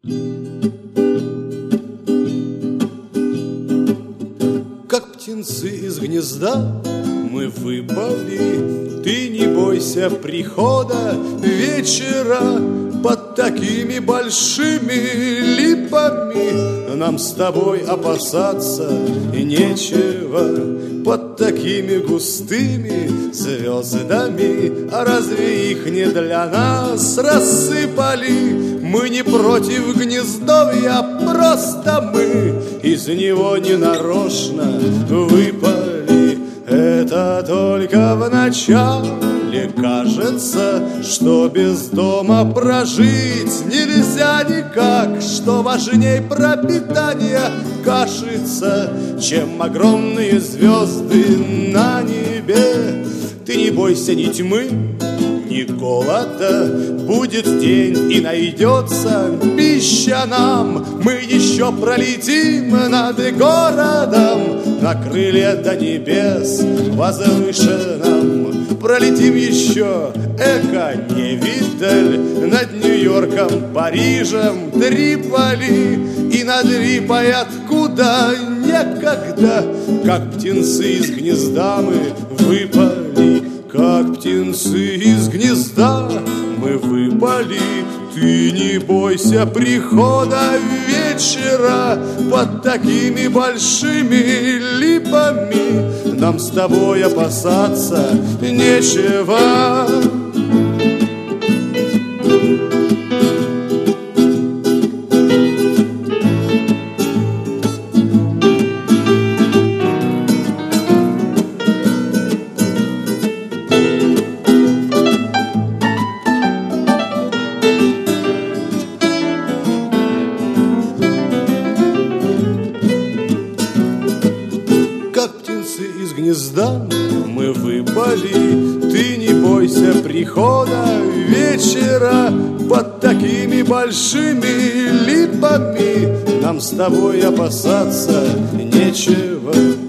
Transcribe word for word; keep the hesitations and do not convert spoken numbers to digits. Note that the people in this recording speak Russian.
Как птенцы из гнезда мы выпали, ты не бойся прихода вечера. Под такими большими липами нам с тобой опасаться нечего. Под такими густыми звездами, а разве их не для нас рассыпали? Мы не против гнездовья, просто мы из него ненарочно выпали. Это только в начале кажется, что без дома прожить нельзя никак, что важней пропитание кажется, чем огромные звезды на небе. Ты не бойся ни тьмы, ни голода, будет день и найдется пища нам. Мы еще пролетим над городом на крыле до небес возвышенном. Пролетим еще, эко невидаль, над Нью-Йорком, Парижем, Триполи и над Рипой, откуда некогда, как птенцы из гнезда мы выпали. Как птенцы из гнезда мы выпали. Ты не бойся прихода вечера. Под такими большими липами нам с тобой опасаться нечего. Из гнезда мы выпали, ты не бойся прихода вечера. Под такими большими липами нам с тобой опасаться нечего.